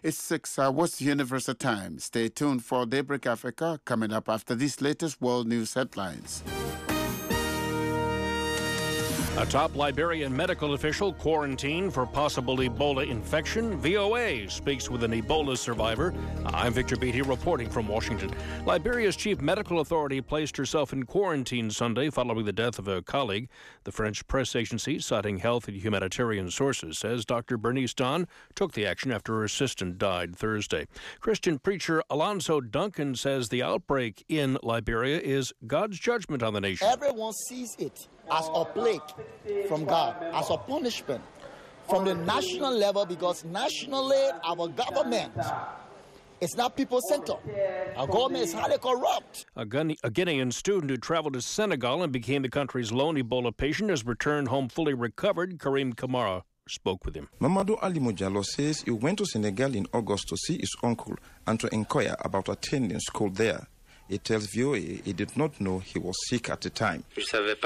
It's 6 hours Universal Time. Stay tuned for Daybreak Africa coming up after these latest world news headlines. A top Liberian medical official quarantined for possible Ebola infection. VOA speaks with an Ebola survivor. I'm Victor Beatty reporting from Washington. Liberia's chief medical authority placed herself in quarantine Sunday following the death of a colleague. The French press agency, citing health and humanitarian sources, says Dr. Bernice Don took the action after her assistant died Thursday. Christian preacher Alonzo Duncan says the outbreak in Liberia is God's judgment on the nation. Everyone sees it as a plague from God, as a punishment from the national level, because nationally our government is not people-centered. Our government is highly corrupt. A Guinean student who traveled to Senegal and became the country's lone Ebola patient has returned home fully recovered. Karim Kamara spoke with him. Mamadou Ali Mujalo says he went to Senegal in August to see his uncle and to inquire about attending school there. He tells VOA he did not know he was sick at the time. He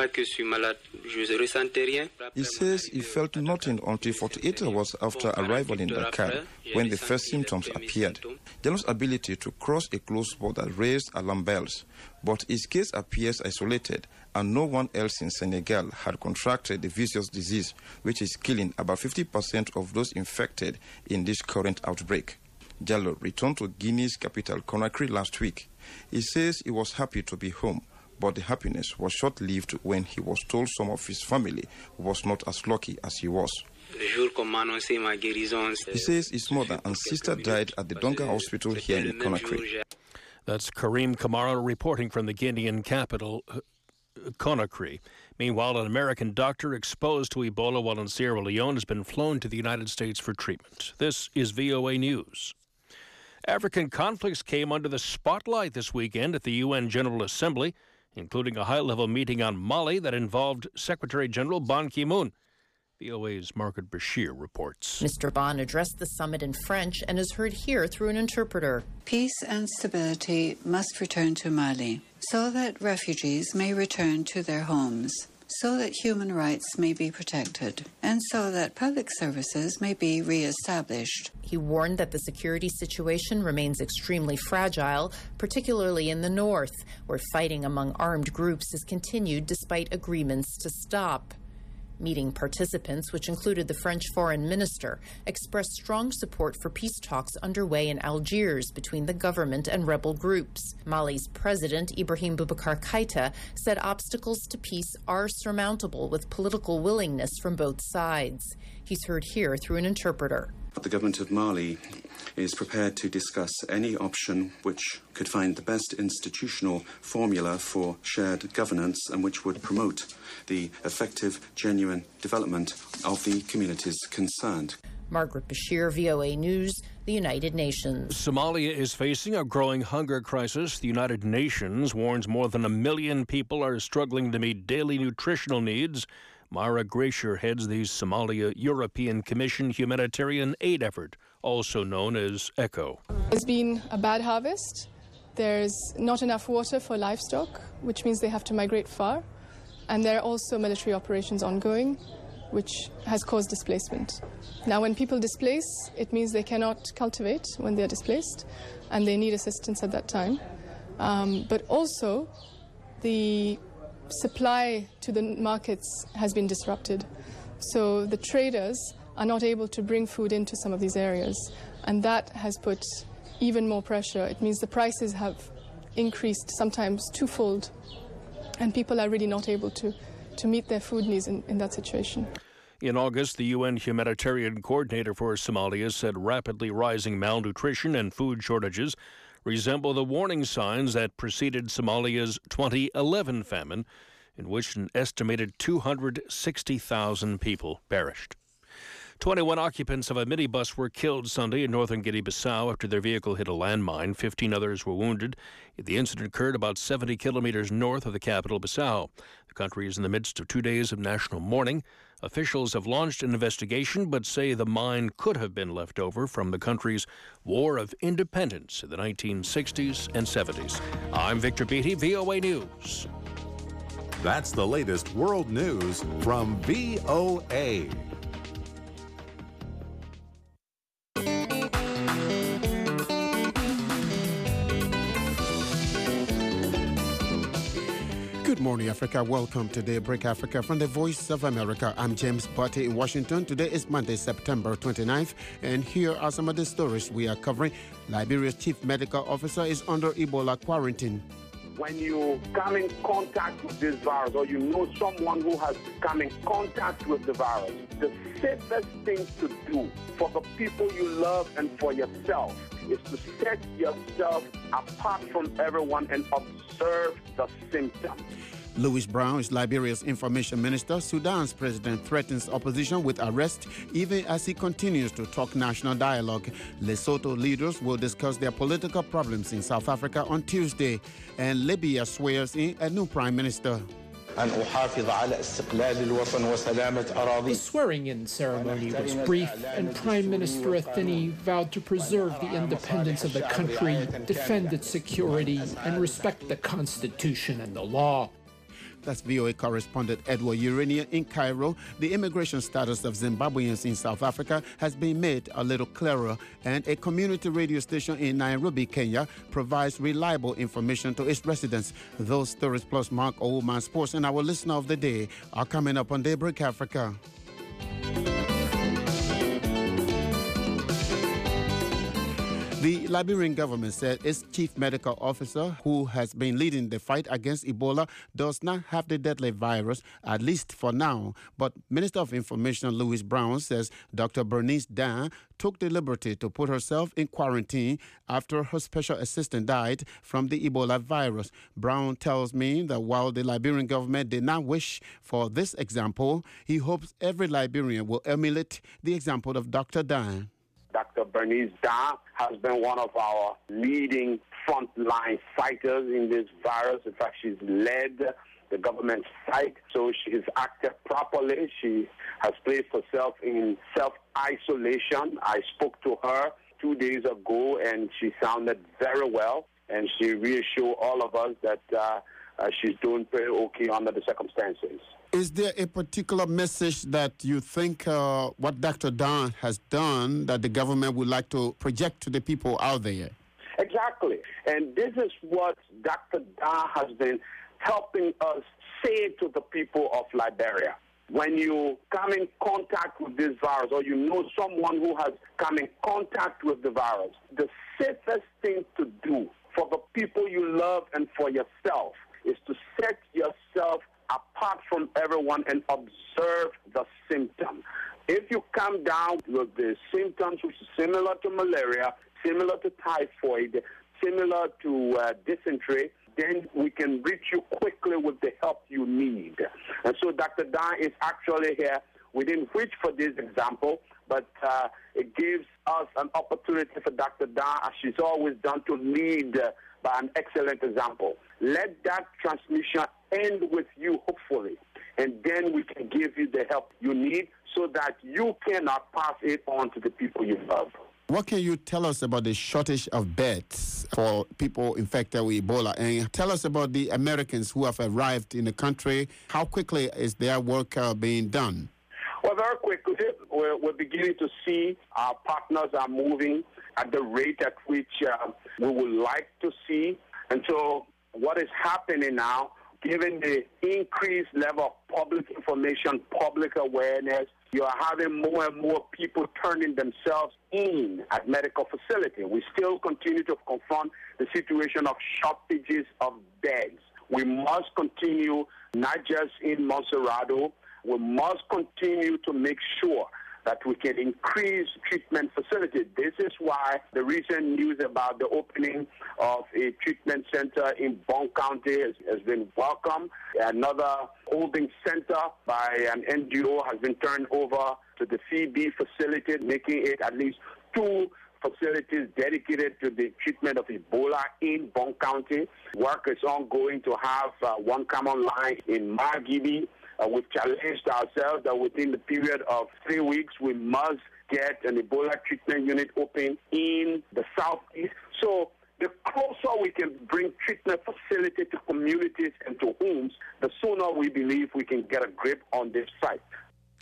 says he felt nothing until 48 hours after arrival in Dakar, when the first symptoms appeared. Jalo's ability to cross a closed border raised alarm bells, but his case appears isolated, and no one else in Senegal had contracted the vicious disease, which is killing about 50% of those infected in this current outbreak. Jallo returned to Guinea's capital, Conakry, last week. He says he was happy to be home, but the happiness was short-lived when he was told some of his family was not as lucky as he was. He says his mother and sister died at the Donga Hospital here in Conakry. That's Karim Kamara reporting from the Guinean capital, Conakry. Meanwhile, an American doctor exposed to Ebola while in Sierra Leone has been flown to the United States for treatment. This is VOA News. African conflicts came under the spotlight this weekend at the UN General Assembly, including a high-level meeting on Mali that involved Secretary General Ban Ki-moon. VOA's Margaret Bashir reports. Mr. Ban addressed the summit in French and is heard here through an interpreter. Peace and stability must return to Mali so that refugees may return to their homes, so that human rights may be protected, and so that public services may be re-established. He warned that the security situation remains extremely fragile, particularly in the north, where fighting among armed groups has continued despite agreements to stop. Meeting participants, which included the French foreign minister, expressed strong support for peace talks underway in Algiers between the government and rebel groups. Mali's president, Ibrahim Boubacar Keïta, said obstacles to peace are surmountable with political willingness from both sides. He's heard here through an interpreter. The government of Mali is prepared to discuss any option which could find the best institutional formula for shared governance and which would promote the effective, genuine development of the communities concerned. Margaret Bashir, VOA News, the United Nations. Somalia is facing a growing hunger crisis. The United Nations warns more than 1 million people are struggling to meet daily nutritional needs. Mara Gracier heads the Somalia European Commission humanitarian aid effort, also known as ECHO. There's been a bad harvest. There's not enough water for livestock, which means they have to migrate far. And there are also military operations ongoing, which has caused displacement. Now, when people displace, it means they cannot cultivate when they're displaced, and they need assistance at that time. But also, the supply to the markets has been disrupted. So the traders are not able to bring food into some of these areas, and that has put even more pressure. It means the prices have increased sometimes twofold, and people are really not able to meet their food needs in that situation. In August, the UN humanitarian coordinator for Somalia said rapidly rising malnutrition and food shortages resemble the warning signs that preceded Somalia's 2011 famine, in which an estimated 260,000 people perished. 21 occupants of a minibus were killed Sunday in northern Guinea-Bissau after their vehicle hit a landmine. 15 others were wounded. The incident occurred about 70 kilometers north of the capital, Bissau. The country is in the midst of 2 days of national mourning. Officials have launched an investigation but say the mine could have been left over from the country's War of Independence in the 1960s and 70s. I'm Victor Beatty, VOA News. That's the latest world news from VOA. morning, Africa. Welcome to Daybreak Africa from the Voice of America. I'm James Butte in Washington. Today is Monday, September 29th, and here are some of the stories we are covering. Liberia's chief medical officer is under Ebola quarantine. When you come in contact with this virus, or you know someone who has come in contact with the virus, the safest thing to do for the people you love and for yourself is to set yourself apart from everyone and observe the symptoms. Louis Brown is Liberia's information minister. Sudan's president threatens opposition with arrest even as he continues to talk national dialogue. Lesotho leaders will discuss their political problems in South Africa on Tuesday. And Libya swears in a new prime minister. The swearing-in ceremony was brief, and Prime Minister Athini vowed to preserve the independence of the country, defend its security, and respect the Constitution and the law. That's VOA correspondent Edward Urania in Cairo. The immigration status of Zimbabweans in South Africa has been made a little clearer, and a community radio station in Nairobi, Kenya, provides reliable information to its residents. Those stories plus Mark Oldman Sports and our listener of the day are coming up on Daybreak Africa. The Liberian government said its chief medical officer, who has been leading the fight against Ebola, does not have the deadly virus, at least for now. But Minister of Information Louis Brown says Dr. Bernice Dan took the liberty to put herself in quarantine after her special assistant died from the Ebola virus. Brown tells me that while the Liberian government did not wish for this example, he hopes every Liberian will emulate the example of Dr. Dan. Dr. Bernice Dan has been one of our leading frontline fighters in this virus. In fact, she's led the government fight, so she's acted properly. She has placed herself in self-isolation. I spoke to her 2 days ago, and she sounded very well, and she reassured all of us that she's doing pretty okay under the circumstances. Is there a particular message that you think what Dr. Dan has done that the government would like to project to the people out there? Exactly. And this is what Dr. Dan has been helping us say to the people of Liberia. When you come in contact with this virus, or you know someone who has come in contact with the virus, the safest thing to do for the people you love and for yourself is to set yourself apart from everyone and observe the symptom. If you come down with the symptoms which is similar to malaria, similar to typhoid, similar to dysentery, then we can reach you quickly with the help you need. And so Dr. Dan is actually here. We didn't reach for this example, but it gives us an opportunity for Dr. Dan, as she's always done, to lead by an excellent example. Let that transmission end with you, hopefully, and then we can give you the help you need so that you cannot pass it on to the people you love. What can you tell us about the shortage of beds for people infected with Ebola? And tell us about the Americans who have arrived in the country. How quickly is their work being done? Well, very quickly, we're beginning to see our partners are moving at the rate at which we would like to see. And so what is happening now, given the increased level of public information, public awareness, you are having more and more people turning themselves in at medical facilities. We still continue to confront the situation of shortages of beds. We must continue, not just in Monserrado, we must continue to make sure that we can increase treatment facilities. This is why the recent news about the opening of a treatment center in Bong County has been welcome. Another holding center by an NGO has been turned over to the CB facility, making it at least 2 facilities dedicated to the treatment of Ebola in Bong County. Work is ongoing to have one common line in Margibi. We've challenged ourselves that within the period of 3 weeks, we must get an Ebola treatment unit open in the southeast. So the closer we can bring treatment facility to communities and to homes, the sooner we believe we can get a grip on this fight.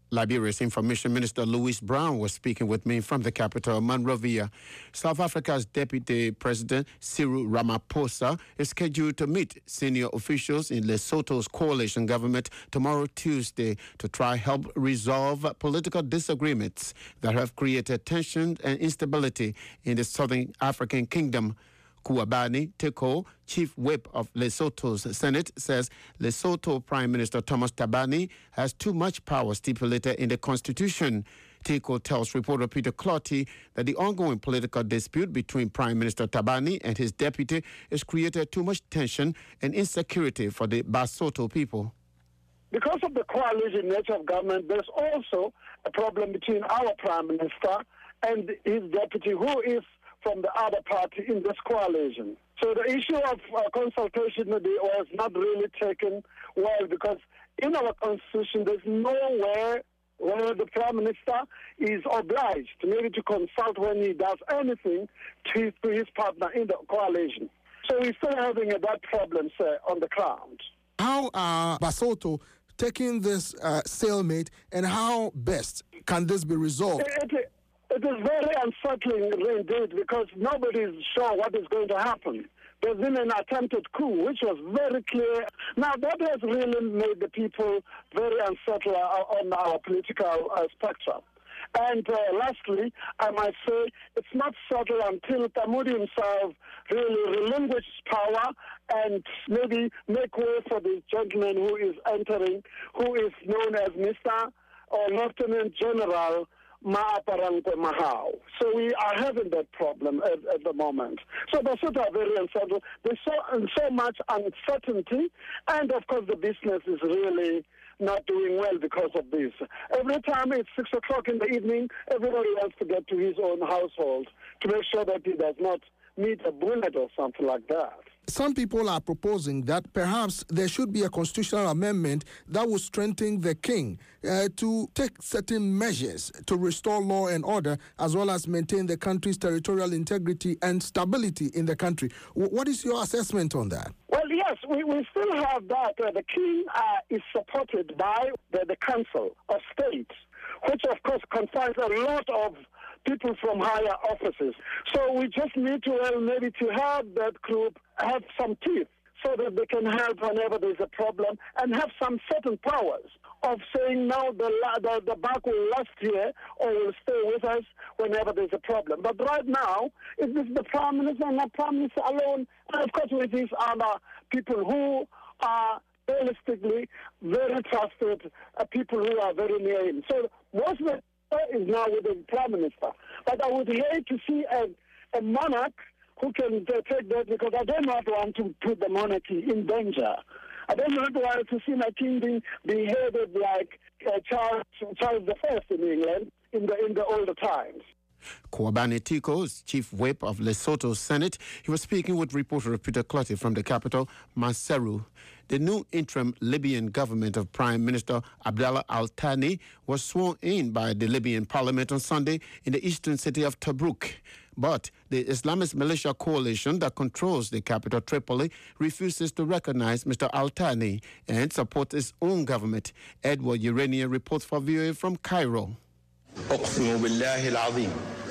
Liberia's Information Minister Louis Brown was speaking with me from the capital, Monrovia. South Africa's Deputy President Cyril Ramaphosa is scheduled to meet senior officials in Lesotho's coalition government tomorrow, Tuesday, to try help resolve political disagreements that have created tension and instability in the Southern African Kingdom. Kobane Teko, Chief Whip of Lesotho's Senate, says Lesotho Prime Minister Thomas Thabane has too much power stipulated in the constitution. Teko tells reporter Peter Clotty that the ongoing political dispute between Prime Minister Thabane and his deputy has created too much tension and insecurity for the Basotho people. Because of the coalition nature of government, there's also a problem between our Prime Minister and his deputy, who is from the other party in this coalition. So the issue of consultation was not really taken well, because in our constitution there's nowhere where the Prime Minister is obliged maybe to consult when he does anything to his partner in the coalition. So we're still having that problem, sir, on the ground. How are Basotho taking this stalemate, and how best can this be resolved? It is very unsettling indeed, because nobody is sure what is going to happen. There's been an attempted coup, which was very clear. Now, that has really made the people very unsettled on our political spectrum. And lastly, I might say it's not settled until Tamudi himself really relinquishes power and maybe make way for this gentleman who is entering, who is known as Mr. or Lieutenant General Maaparangwe Mahau. So we are having that problem at the moment. So Basotho are very unsettled. There's so much uncertainty, and of course the business is really not doing well because of this. Every time it's 6 o'clock in the evening, everybody wants to get to his own household to make sure that he does not meet a bullet or something like that. Some people are proposing that perhaps there should be a constitutional amendment that would strengthen the king to take certain measures to restore law and order, as well as maintain the country's territorial integrity and stability in the country. What is your assessment on that? Well, yes, we still have that. The king is supported by the Council of State, which of course confines a lot of people from higher offices. So we just need to maybe to have that group have some teeth so that they can help whenever there's a problem, and have some certain powers of saying, no, the buck will last here or will stay with us whenever there's a problem. But right now, it is the Prime Minister and not Prime Minister alone, and of course with these other people who are realistically very trusted, people who are very near him. So most of it is now with the Prime Minister. But I would hate to see a monarch who can take that, because I do not want to put the monarchy in danger. I don't want to see my king being beheaded like Charles I in England in the older times. Kobane Teko is Chief Whip of Lesotho's Senate. He was speaking with reporter Peter Clotty from the capital, Maseru. The new interim Libyan government of Prime Minister Abdallah Al-Thani was sworn in by the Libyan parliament on Sunday in the eastern city of Tobruk. But the Islamist militia coalition that controls the capital, Tripoli, refuses to recognize Mr. Al-Thani and support its own government. Edward Urania reports for VOA from Cairo. أقسم بالله العظيم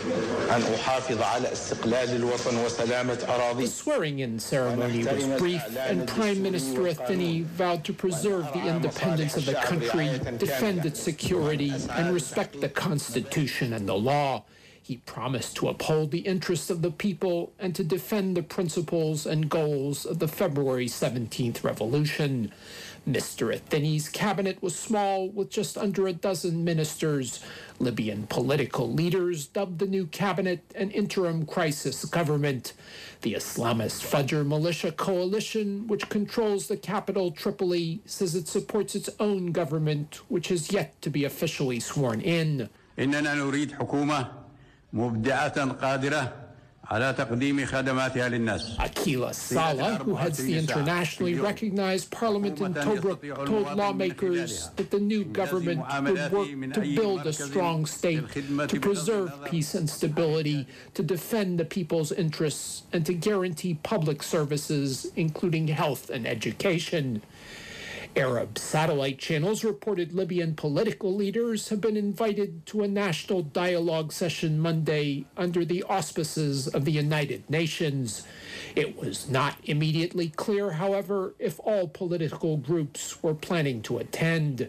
أن أحافظ على استقلال الوطن وسلامة أراضي. The swearing-in ceremony was brief, and Prime Minister Athini vowed to preserve the independence of the country, defend its security, and respect the Constitution and the law. He promised to uphold the interests of the people and to defend the principles and goals of the February 17th revolution. Mr. Athini's cabinet was small, with just under a dozen ministers. Libyan political leaders dubbed the new cabinet an interim crisis government. The Islamist Fajr militia coalition, which controls the capital, Tripoli, says it supports its own government, which has yet to be officially sworn in. إننا نريد حكومة مبدعة قادرة على تقديم خدماتها للناس. Akila Saleh, who heads the internationally recognized parliament in Tobruk, told lawmakers that the new government would work to build a strong state, to preserve peace and stability, to defend the people's interests, and to guarantee public services, including health and education. Arab satellite channels reported Libyan political leaders have been invited to a national dialogue session Monday under the auspices of the United Nations. It was not immediately clear, however, if all political groups were planning to attend.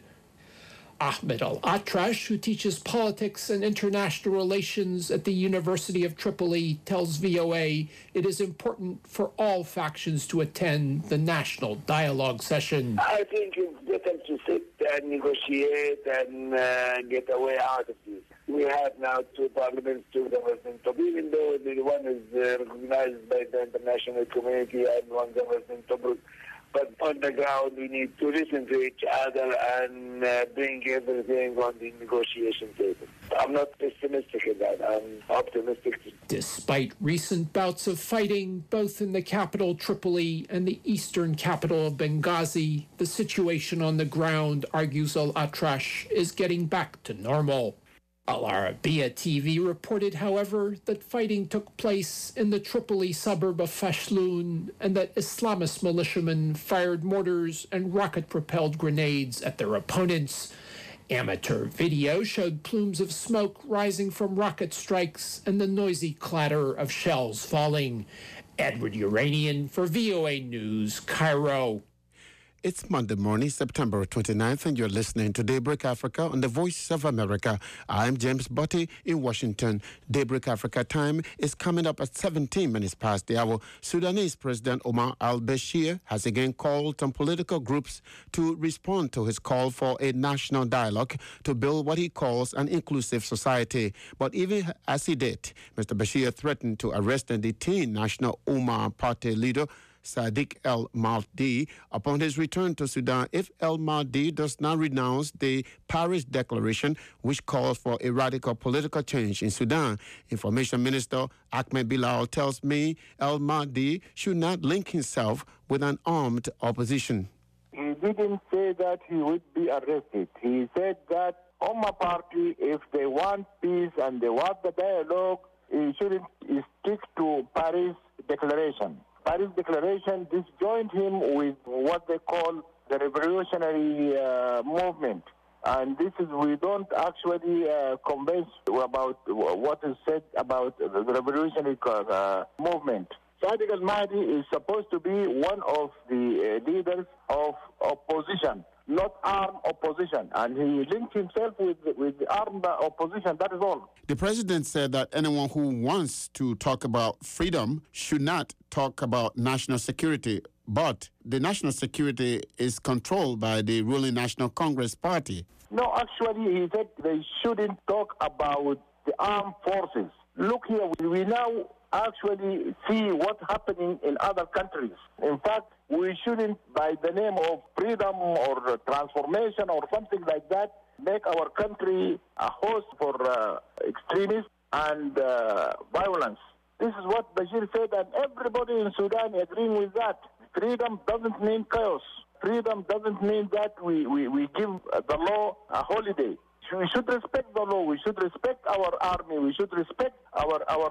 Ahmed Al-Atrash, who teaches politics and international relations at the University of Tripoli, tells VOA it is important for all factions to attend the national dialogue session. I think it's better to sit and negotiate and get a way out of this. We have now two parliaments, two governments, even though the one is recognized by the international community and one government. But on the ground, we need to listen to each other and bring everything on the negotiation table. I'm not pessimistic in that. I'm optimistic. Despite recent bouts of fighting, both in the capital Tripoli and the eastern capital of Benghazi, the situation on the ground, argues Al-Atrash, is getting back to normal. Al Arabiya TV reported, however, that fighting took place in the Tripoli suburb of Fashloun and that Islamist militiamen fired mortars and rocket-propelled grenades at their opponents. Amateur video showed plumes of smoke rising from rocket strikes and the noisy clatter of shells falling. Edward Uranian for VOA News, Cairo. It's Monday morning, September 29th, and you're listening to Daybreak Africa on the Voice of America. I'm James Botti in Washington. Daybreak Africa time is coming up at 17 minutes past the hour. Sudanese President Omar al-Bashir has again called on political groups to respond to his call for a national dialogue to build what he calls an inclusive society. But even as he did, Mr. Bashir threatened to arrest and detain National Umma Party leader Sadiq El-Mahdi upon his return to Sudan if El-Mahdi does not renounce the Paris Declaration, which calls for a radical political change in Sudan. Information Minister Ahmed Bilal tells me El-Mahdi should not link himself with an armed opposition. He didn't say that he would be arrested. He said that Umma Party, if they want peace and they want the dialogue, he shouldn't stick to Paris Declaration. Paris Declaration disjoined him with what they call the revolutionary movement. And this is, we don't actually convince about what is said about the revolutionary movement. Sadiq al-Mahdi is supposed to be one of the leaders of opposition, not armed opposition. And he linked himself with armed opposition, that is all. The president said that anyone who wants to talk about freedom should not talk about national security. But the national security is controlled by the ruling National Congress Party. No, actually, he said they shouldn't talk about the armed forces. Look here, we now actually see what's happening in other countries. In fact, we shouldn't, by the name of freedom or transformation or something like that, make our country a host for extremists and violence. This is what Bashir said, and everybody in Sudan agreeing with that. Freedom doesn't mean chaos. Freedom doesn't mean that we give the law a holiday. We should respect the law. We should respect our army. We should respect our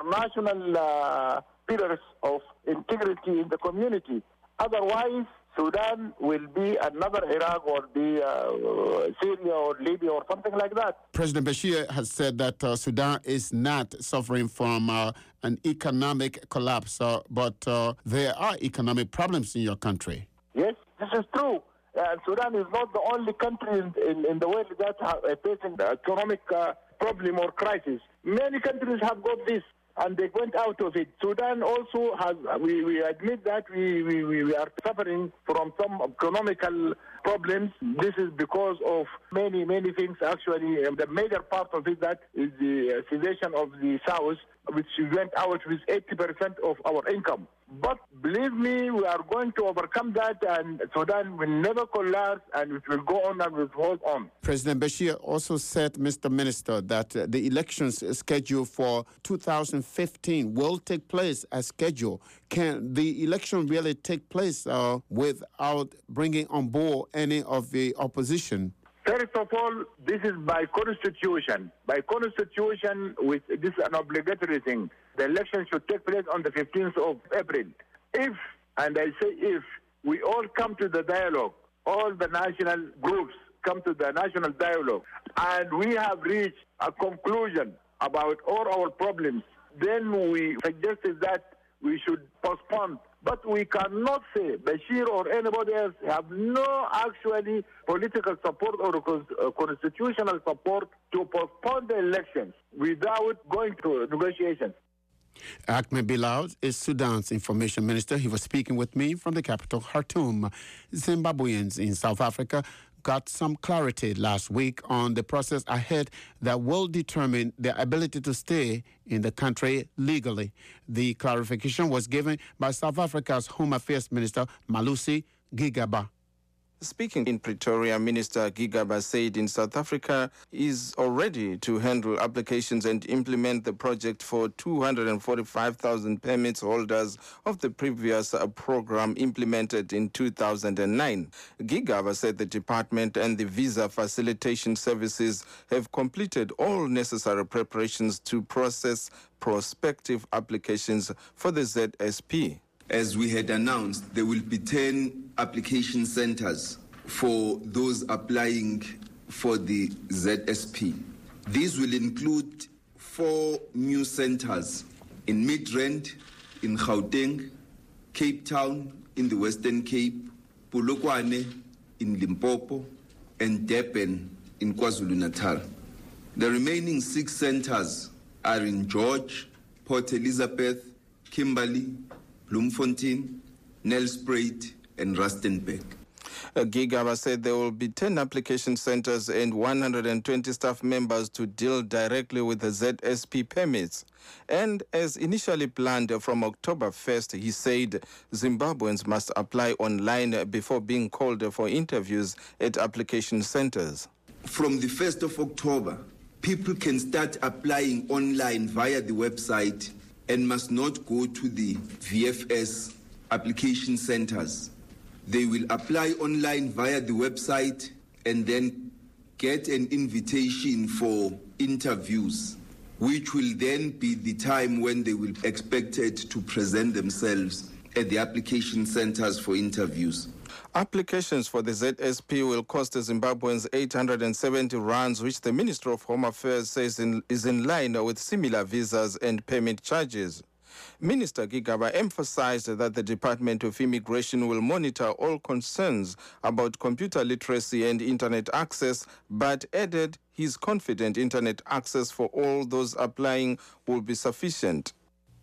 national pillars of integrity in the community. Otherwise, Sudan will be another Iraq or be Syria or Libya or something like that. President Bashir has said that Sudan is not suffering from an economic collapse, but there are economic problems in your country. Yes, this is true. Sudan is not the only country in the world that are facing the economic problem or crisis. Many countries have got this, and they went out of it. Sudan also has, we admit that we are suffering from some economical problems. This is because of many things, actually. The major part of it, that is the cessation of the South, which went out with 80% of our income. But believe me, we are going to overcome that, and Sudan will never collapse, and it will go on and will hold on. President Bashir also said, Mr. Minister, that the elections scheduled for 2015 will take place as scheduled. Can the election really take place without bringing on board any of the opposition? First of all, this is by constitution. By constitution, this is an obligatory thing. The election should take place on the 15th of April. If, and I say if, we all come to the dialogue all the national groups come to the national dialogue, and we have reached a conclusion about all our problems, then we suggested that we should postpone. But we cannot say Bashir or anybody else have no actually political support or constitutional support to postpone the elections without going to negotiations. Ahmed Bilal is Sudan's information minister. He was speaking with me from the capital, Khartoum. Zimbabweans in South Africa got some clarity last week on the process ahead that will determine their ability to stay in the country legally. The clarification was given by South Africa's Home Affairs Minister, Malusi Gigaba. Speaking in Pretoria, Minister Gigaba said in South Africa is already to handle applications and implement the project for 245,000 permits holders of the previous program implemented in 2009. Gigaba said the department and the visa facilitation services have completed all necessary preparations to process prospective applications for the ZSP. As we had announced, there will be 10 application centers for those applying for the ZSP. These will include 4 new centers in Midrand, in Gauteng, Cape Town in the Western Cape, Polokwane in Limpopo, and Durban in KwaZulu-Natal. The remaining 6 centers are in George, Port Elizabeth, Kimberley, Bloemfontein, Nelspruit, and Rustenburg. Gigaba said there will be 10 application centers and 120 staff members to deal directly with the ZSP permits. And as initially planned from October 1st, he said Zimbabweans must apply online before being called for interviews at application centers. From the 1st of October, people can start applying online via the website and must not go to the VFS application centers. They will apply online via the website and then get an invitation for interviews, which will then be the time when they will be expected to present themselves at the application centers for interviews. Applications for the ZSP will cost the Zimbabweans 870 rands, which the Minister of Home Affairs says is in line with similar visas and payment charges. Minister Gigaba emphasized that the Department of Immigration will monitor all concerns about computer literacy and internet access, but added he's confident internet access for all those applying will be sufficient.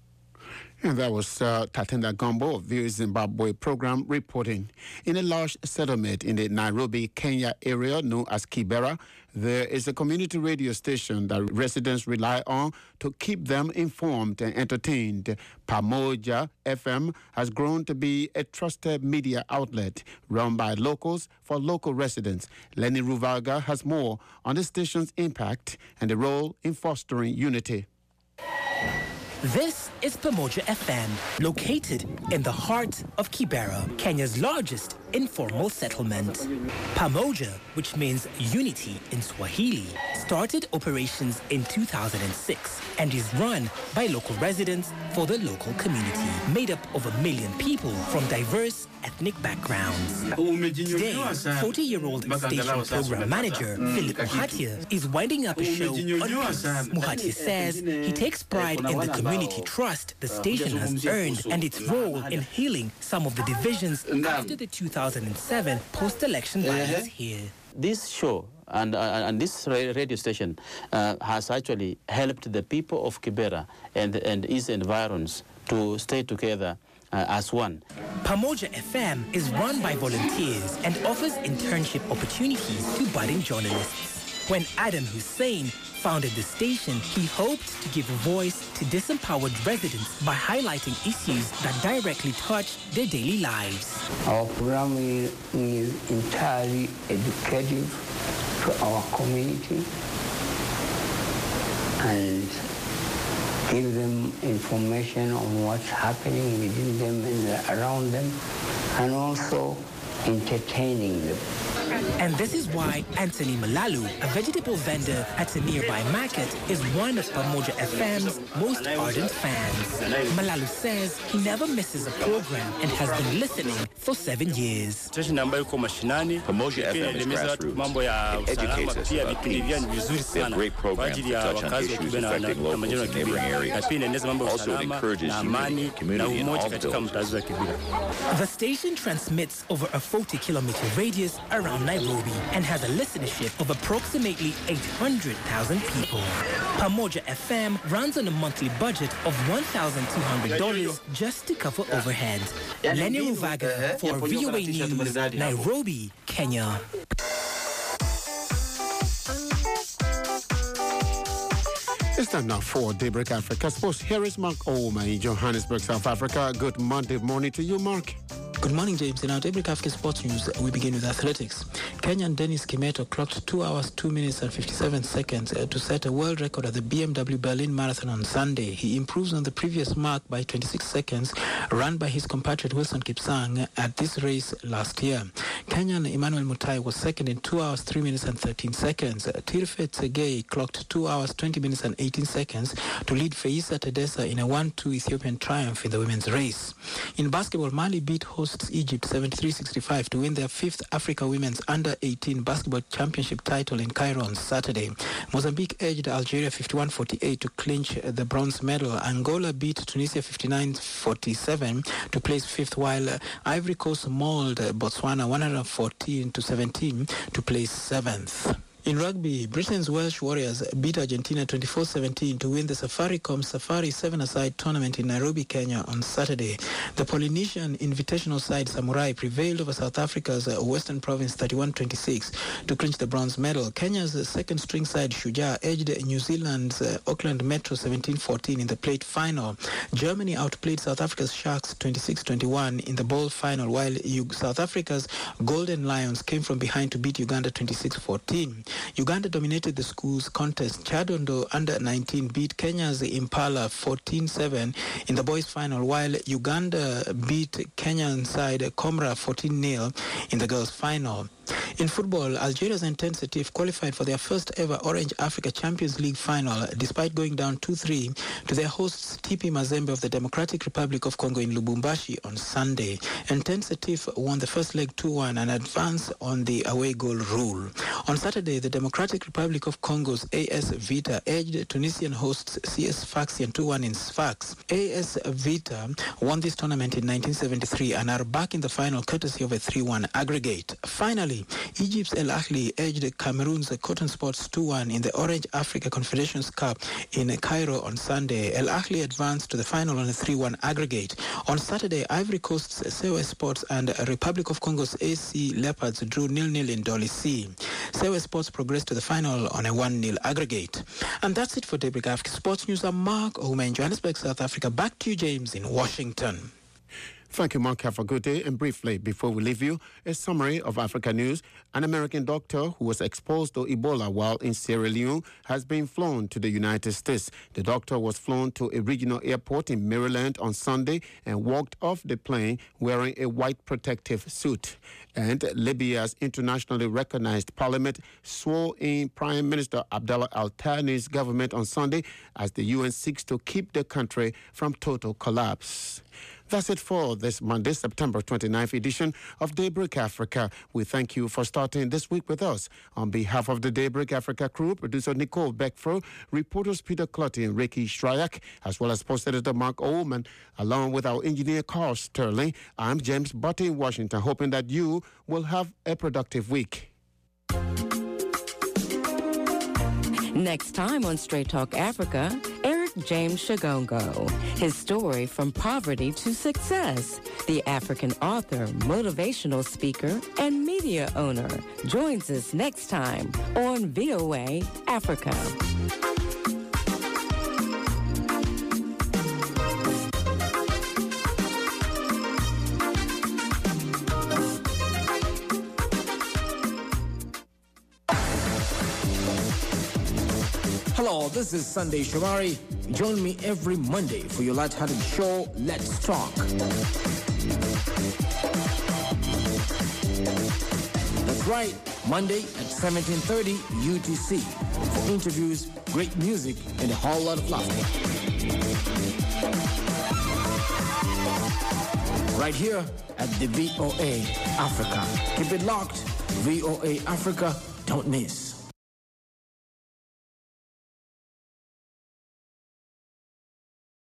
And that was Tatenda Gombo of the Zimbabwe program reporting. In a large settlement in the Nairobi, Kenya area known as Kibera, there is a community radio station that residents rely on to keep them informed and entertained. Pamoja FM has grown to be a trusted media outlet run by locals for local residents. Lenny Ruvaga has more on the station's impact and the role in fostering unity. This is Pamoja FM, located in the heart of Kibera, Kenya's largest informal settlement. Pamoja, which means unity in Swahili, started operations in 2006 and is run by local residents for the local community, made up of 1 million people from diverse ethnic backgrounds. Today, 40-year-old station program manager Philip Muhatia is winding up a show on peace. Muhatia says he takes pride in the community trust the station has earned and its role in healing some of the divisions after the 2007 post-election violence here. This show and this radio station has actually helped the people of Kibera and its environs to stay together as one. Pamoja FM is run by volunteers and offers internship opportunities to budding journalists. When Adam Hussein founded the station, he hoped to give a voice to disempowered residents by highlighting issues that directly touch their daily lives. Our program is entirely educative to our community and give them information on what's happening within them and around them, and also entertaining them. And this is why Anthony Malalu, a vegetable vendor at a nearby market, is one of Pamoja FM's most ardent fans. Malalu says he never misses a program and has been listening for 7 years. Pamoja FM is grassroots. It educates us about peace. They have great programs that touch on issues affecting locals in neighboring areas. Also, it encourages unity, community in all the villages. The station transmits over a 40-kilometer radius around Nairobi and has a listenership of approximately 800,000 people. Pamoja FM runs on a monthly budget of $1,200 just to cover overhead. Lenny Ruvaga for VOA News, Nairobi, Kenya. It's time now for Daybreak Africa Sports. Here is Mark Ouma in Johannesburg, South Africa. Good Monday morning to you, Mark. Good morning, James. In our Daybreak Africa Sports News, we begin with athletics. Kenyan Dennis Kimeto clocked 2 hours, 2 minutes and 57 seconds to set a world record at the BMW Berlin Marathon on Sunday. He improves on the previous mark by 26 seconds, run by his compatriot Wilson Kipsang at this race last year. Kenyan Emmanuel Mutai was second in 2 hours, 3 minutes and 13 seconds. Tirfe Tsegay clocked 2 hours, 20 minutes and 18 seconds to lead Feisa Tedesa in a 1-2 Ethiopian triumph in the women's race. In basketball, Mali beat hosts Egypt 73-65 to win their 5th Africa Women's Under-18 Basketball Championship title in Cairo on Saturday. Mozambique edged Algeria 51-48 to clinch the bronze medal. Angola beat Tunisia 59-47 to place 5th, while Ivory Coast mauled Botswana 114-17 to place 7th. In rugby, Britain's Welsh Warriors beat Argentina 24-17 to win the Safaricom Safari 7-a-side tournament in Nairobi, Kenya on Saturday. The Polynesian invitational side Samurai prevailed over South Africa's Western Province 31-26 to clinch the bronze medal. Kenya's second-string side Shujaa edged New Zealand's Auckland Metro 17-14 in the plate final. Germany outplayed South Africa's Sharks 26-21 in the ball final, while South Africa's Golden Lions came from behind to beat Uganda 26-14. Uganda dominated the schools contest. Chadondo under-19 beat Kenya's Impala 14-7 in the boys' final, while Uganda beat Kenyan side Comra 14-0 in the girls' final. In football, Algeria's Intense Setif qualified for their first ever Orange Africa Champions League final despite going down 2-3 to their hosts TP Mazembe of the Democratic Republic of Congo in Lubumbashi on Sunday. Intense Setif won the first leg 2-1 and advanced on the away goal rule. On Saturday, the Democratic Republic of Congo's AS Vita edged Tunisian hosts CS Sfaxien 2-1 in Sfax. AS Vita won this tournament in 1973 and are back in the final courtesy of a 3-1 aggregate. Finally, Egypt's El Ahly edged Cameroon's Cotton Sports 2-1 in the Orange Africa Confederations Cup in Cairo on Sunday. El Ahly advanced to the final on a 3-1 aggregate. On Saturday, Ivory Coast's Sewe Sports and Republic of Congo's AC Leopards drew 0-0 in Dolly C. Sewe Sports progressed to the final on a 1-0 aggregate. And that's it for Daybreak Africa Sports News. I'm Mark Ouma in Johannesburg, South Africa. Back to you, James, in Washington. Thank you, Mark. Have a good day. And briefly, before we leave you, a summary of Africa news. An American doctor who was exposed to Ebola while in Sierra Leone has been flown to the United States. The doctor was flown to a regional airport in Maryland on Sunday and walked off the plane wearing a white protective suit. And Libya's internationally recognized parliament swore in Prime Minister Abdallah Al-Thani's government on Sunday as the UN seeks to keep the country from total collapse. That's it for this Monday, September 29th edition of Daybreak Africa. We thank you for starting this week with us. On behalf of the Daybreak Africa crew, producer Nicole Beckfro, reporters Peter Clutty and Ricky Shryak, as well as post editor Mark Oldman, along with our engineer Carl Sterling, I'm James Butty in Washington, hoping that you will have a productive week. Next time on Straight Talk Africa, Eric James Shagongo. His story from poverty to success. The African author, motivational speaker, and media owner joins us next time on VOA Africa. Hello, this is Sunday Shomari. Join me every Monday for your light-hearted show, Let's Talk. The That's right, Monday at 17:30 UTC for interviews, great music, and a whole lot of laughter. Right here at the VOA Africa. Keep it locked. VOA Africa, don't miss.